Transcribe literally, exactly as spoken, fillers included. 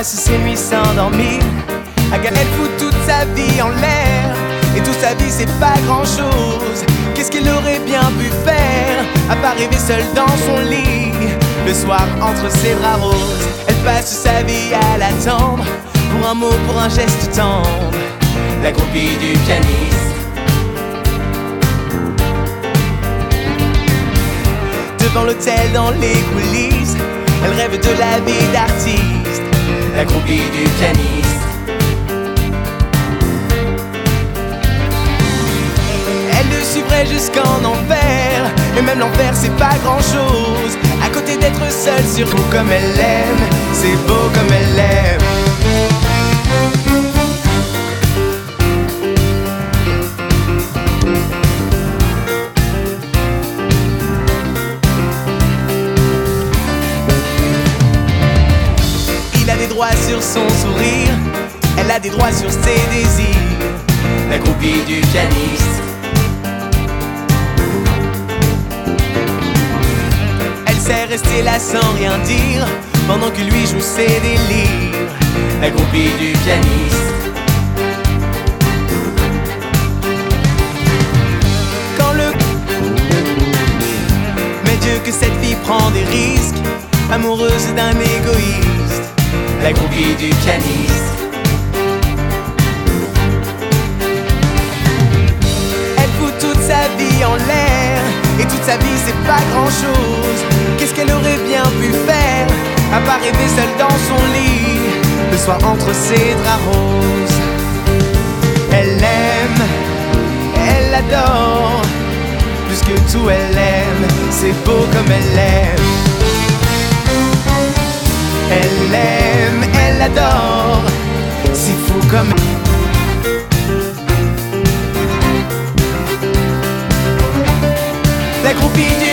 passe ses nuits sans dormir. Elle fout toute sa vie en l'air, et toute sa vie c'est pas grand chose. Qu'est-ce qu'elle aurait bien pu faire, à part rêver seule dans son lit, le soir entre ses bras roses. Elle passe sa vie à l'attendre, pour un mot, pour un geste tendre, la groupie du pianiste. Devant l'hôtel, dans les coulisses, elle rêve de la vie d'artiste, la groupie du pianiste. Elle le suivrait jusqu'en enfer, et même l'enfer c'est pas grand chose, à côté d'être seule sur vous comme elle l'aime, c'est beau comme elle l'aime. Il a des droits sur son sourire, elle a des droits sur ses désirs, la groupie du pianiste. Elle sait rester là sans rien dire, pendant que lui joue ses délires, la groupie du pianiste. Quand le... Mais Dieu que cette fille prend des risques, amoureuse d'un égoïste, la groupie du pianiste. Elle fout toute sa vie en l'air, et toute sa vie c'est pas grand chose. Qu'est-ce qu'elle aurait bien pu faire, à part rêver seule dans son lit, le soir entre ses draps roses. Elle l'aime, elle l'adore, plus que tout elle l'aime, c'est beau comme elle l'aime. Elle l'aime, elle l'adore, si fou comme la groupie du